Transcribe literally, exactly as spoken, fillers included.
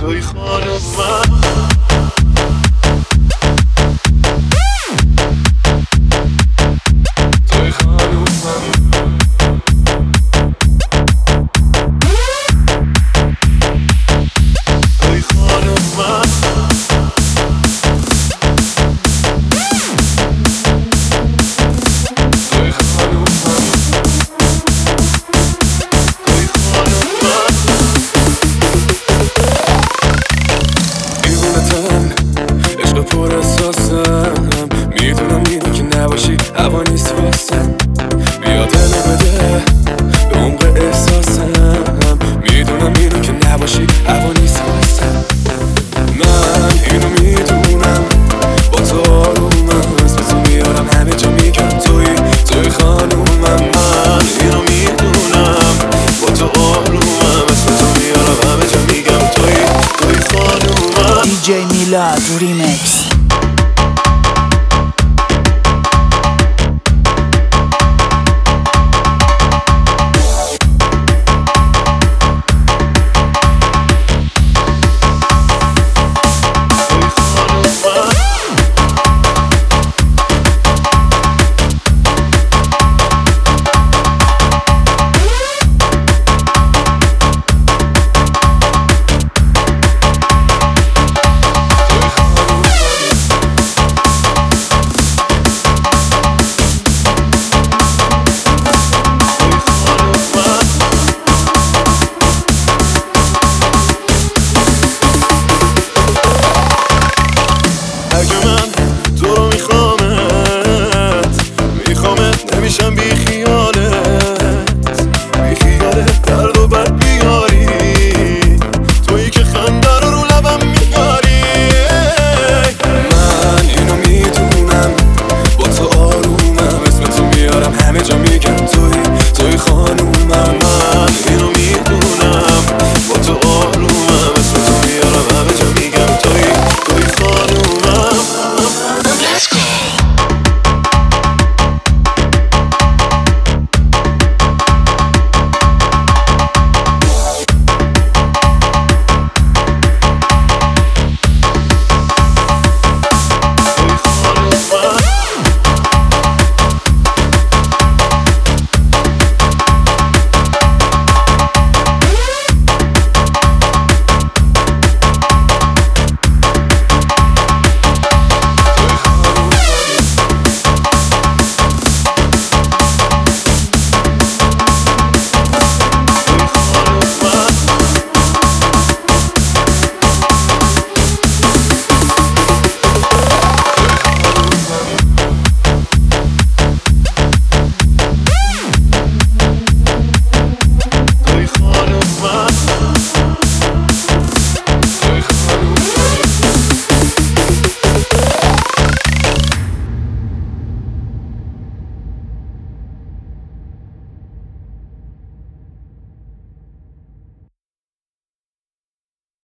توی خانم من توی خانم من توی خانم من توی خانم من توی خانم من دیوونتم عشق پر احساسم میدونم میدون که نباشی هوا نیست واسم بیا دلو بده به عمق احساسم میدونم میدون که نباشی هوا نیست واسم من اینو میدونم با تو آرومم اسم تو میارم همه جا میگم توی توی خانومم من اینو میدونم با تو آرومم اسم تو میارم همه جا میگم توی توی خانومم دی جی میلاد ریمیکس